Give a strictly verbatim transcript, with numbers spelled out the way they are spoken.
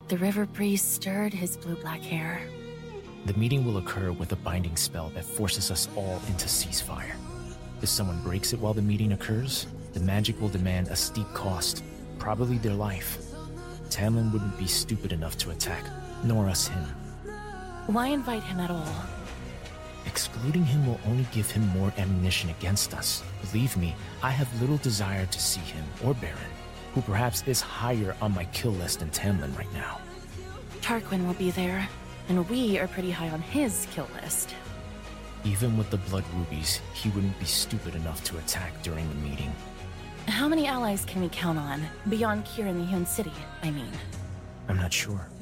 The river breeze stirred his blue-black hair. The meeting will occur with a binding spell that forces us all into ceasefire. If someone breaks it while the meeting occurs, the magic will demand a steep cost, probably their life. Tamlin wouldn't be stupid enough to attack, nor us him. Why invite him at all? Excluding him will only give him more ammunition against us. Believe me, I have little desire to see him or Baron, who perhaps is higher on my kill list than Tamlin right now. Tarquin will be there, and we are pretty high on his kill list. Even with the blood rubies, he wouldn't be stupid enough to attack during the meeting. How many allies can we count on, beyond Kier and the Hewn City, I mean? I'm not sure.